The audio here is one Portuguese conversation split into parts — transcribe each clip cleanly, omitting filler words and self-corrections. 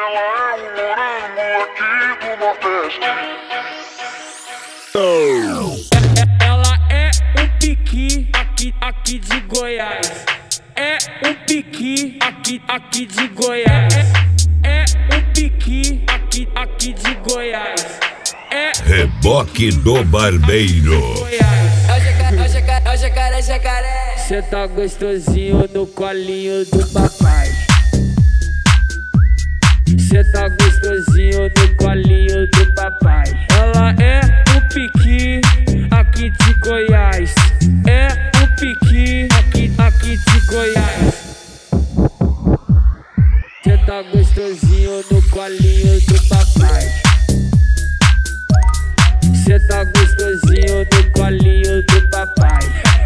Ela é um morango aqui do Nordeste. Ela é um piqui aqui de Goiás. É um piqui aqui de Goiás. É um piqui aqui de Goiás. Reboque do Barbeiro. É o jacaré. Cê tá gostosinho no colinho do papai. Cê tá gostosinho no colinho do papai. Ela é um piqui aqui de Goiás. É um piqui aqui de Goiás. Cê tá gostosinho no colinho do papai. Cê tá gostosinho no colinho do papai.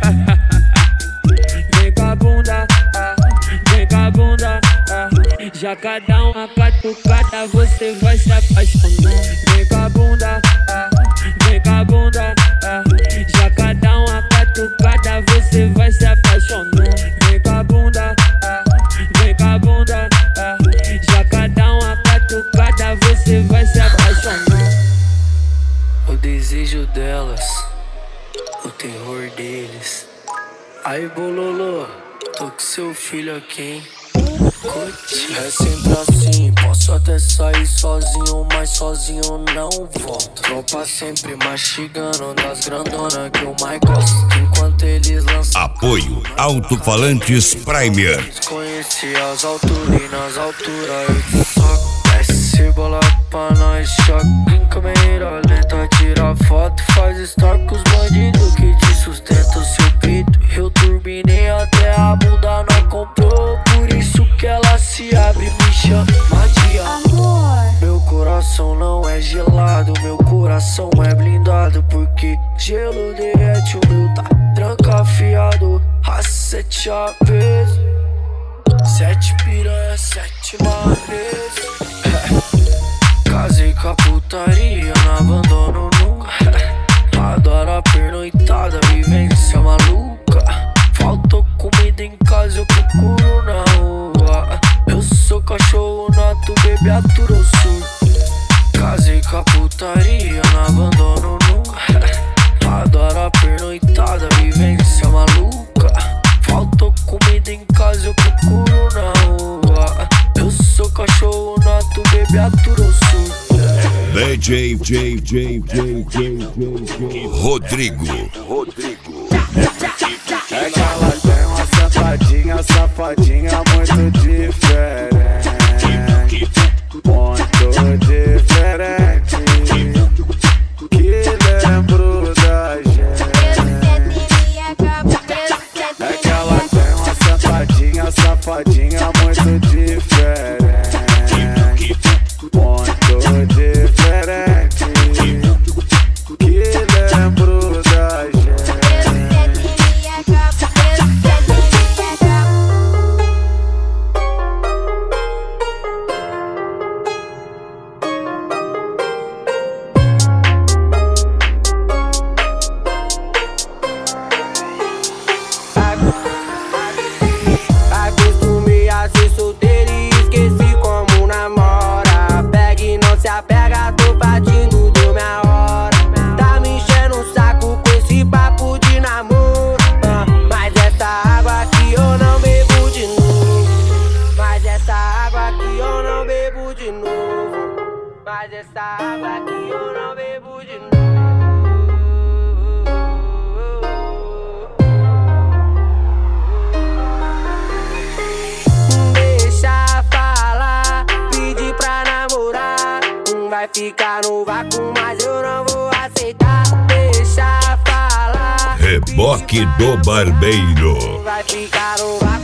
Vem com a bunda, vem com a bunda. Já cada uma catucada você vai se apaixonar. Vem com a bunda, vem com a bunda. Já cada uma catucada você vai se apaixonar. Vem com a bunda, vem com a bunda. Já cada uma catucada você vai se apaixonar. O desejo delas, o terror deles. Aí bololô, tô com seu filho aqui, hein? Curte. É sempre assim, posso até sair sozinho, mas sozinho não volto. Tropa sempre mastigando das grandonas que eu mais gosto. Enquanto eles lançam Apoio Alto-Falantes Primer. Desconheci as alturas e nas alturas eu te soco. Desce bola pra nós, choque em câmera lenta. Tira foto, faz story com os bandidos que te sustentam seu peito. Eu turbinei até a bunda não comprou. Por isso que ela se abre e me chama de amor. Meu coração não é gelado, meu coração é blindado. Porque gelo derrete, o meu tá trancafiado. A 7 vezes, 7 piranha, 7 marres. Casei com a putaria, não abandono nunca. Adoro a pernoitada, vivência maluca. Faltou comida em casa, eu procuro na rua. Eu sou cachorro nato, bebê atura o sul. Casei com a putaria, não abandono nunca. Adoro a pernoitada, vivência maluca. Faltou comida em casa, eu procuro na rua. Eu sou cachorro nato, bebê atura o sul. DJ Rodrigo. É que ela tem uma safadinha muito diferente. Muito diferente. Que lembro da gente. É que ela tem uma safadinha muito diferente. Muito diferente. Que lembro da gente. Acostumei a ser solteiro e esqueci como namora. Pega e não se apega, tô partindo deu minha hora. Tá me enchendo o saco com esse papo de namoro. Mas essa água aqui eu não bebo de novo. Mas essa água aqui eu não bebo de novo. Mas essa água aqui eu não bebo de novo. Vai ficar no vácuo, mas eu não vou aceitar. Deixa falar. Reboque do Barbeiro. Vai ficar no vácuo.